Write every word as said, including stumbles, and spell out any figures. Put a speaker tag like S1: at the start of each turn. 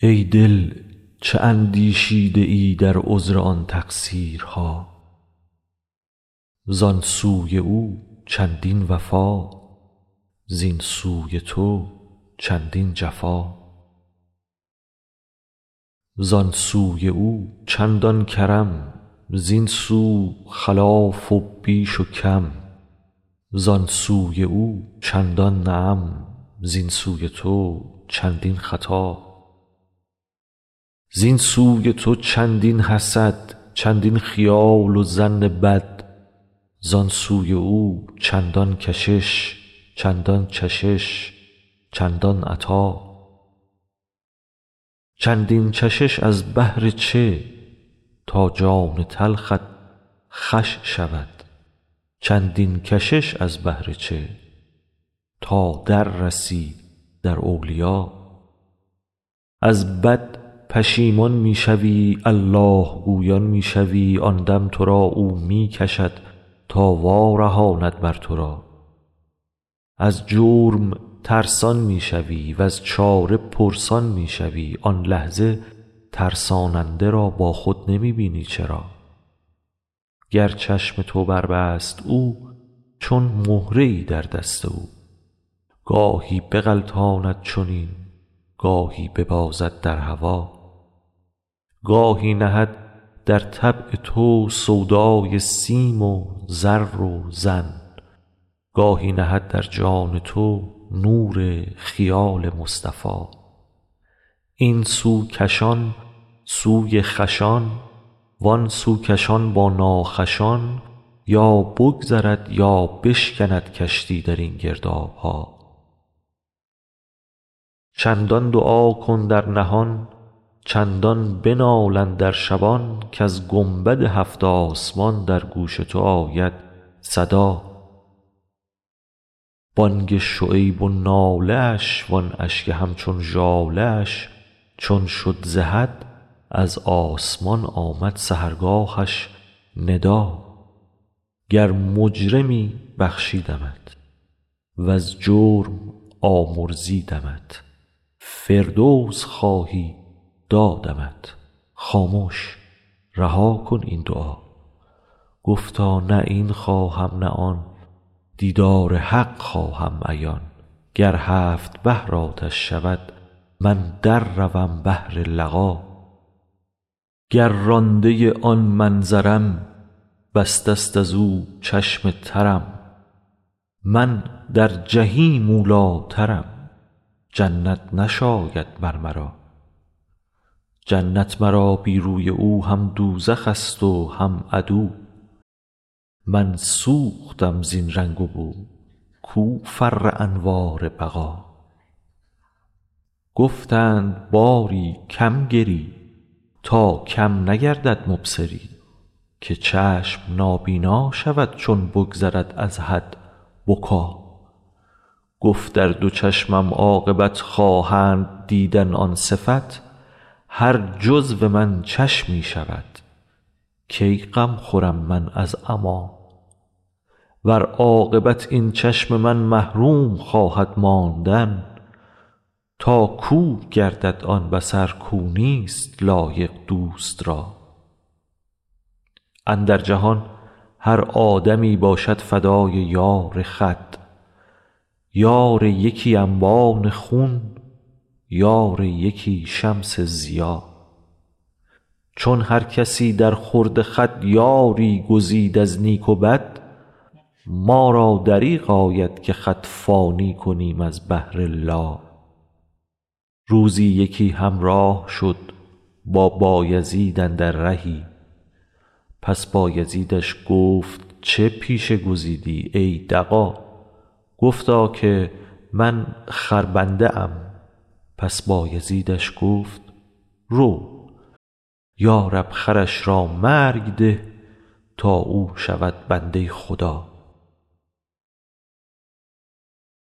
S1: ای دل چه اندیشیده ای در عذر آن تقصیرها، زان سوی او چندین وفا، زین سوی تو چندین جفا. زان سوی او چندان کرم، زین سو خلاف و بیش و کم. زان سوی او چندان نعم، زین سوی تو چندین خطا. زین سوی تو چندین حسد، چندین خیال و ظن بد. زان سوی او چندان کشش، چندان چشش، چندان عطا. چندین چشش از بهر چه؟ تا جان تلخت خوش شود. چندین کشش از بهر چه؟ تا در رسی در اولیا. از بد پشیمان می شوی، الله گویان می شوی. آن دم تو را او می کشد تا وارهاند بر تو را. از جرم ترسان می شوی وز چاره پرسان می شوی. آن لحظه ترساننده را با خود نمی بینی چرا؟ گر چشم تو بربست او، چون مهره ای در دست او. گاهی بغلطاند چنین، گاهی ببازد در هوا. گاهی نهد در طبع تو سودای سیم و زر و زن. گاهی نهد در جان تو نور خیال مصطفی. این سو کشان سوی خوشان، وان سو کشان با ناخوشان. یا بگذرد یا بشکند کشتی در این گرداب ها. چندان دعا کن در نهان، چندان بنال اندر شبان. کز گنبد هفت آسمان در گوش تو آید صدا. بانگ شعیب و ناله اش، وان اشک همچون ژاله اش. چون شد ز حد از آسمان آمد سحرگاهش ندا. گر مجرمی بخشیدمت، وز جرم آمرزیدمت. فردوس خواهی دادمت، خامش رها کن این دعا. گفتا نه این خواهم نه آن، دیدار حق خواهم عیان. گر هفت بحر آتش شود، من در روم بحر لقا. گر رانده آن منظرم، بسته ست از او چشم ترم. من در جحیم اولیترم، جنت نشاید بر مرا. جنت مرا بی روی او هم دوزخ است و هم عدو. من سوختم زین رنگ و بو، کو فر انوار بقا. گفتند باری کم گری، تا کم نگردد مبصری. که چشم نابینا شود چون بگذرد از حد بکا. گفت در دو چشمم عاقبت خواهند دیدن آن صفت. هر جزو من چشمی شود، کی غم خورم من از عما. ور عاقبت این چشم من محروم خواهد ماندن. تا کور گردد آن بصر کو نیست لایق دوست را. اندر جهان هر آدمی باشد فدای یار خود. یار یکی انبان خون، یار یکی شمس ضیا. چون هر کسی در خورد خود یاری گزید از نیک و بد. ما را دریغ آید که خود فانی کنیم از بهر لا. روزی یکی همراه شد با بایزید اندر رهی. پس بایزیدش گفت چه پیشه گزیدی ای دغا. گفتا که من خربنده ام. پس بایزیدش گفت رو، یا رب خرش را مرگ ده، تا او شود بنده خدا.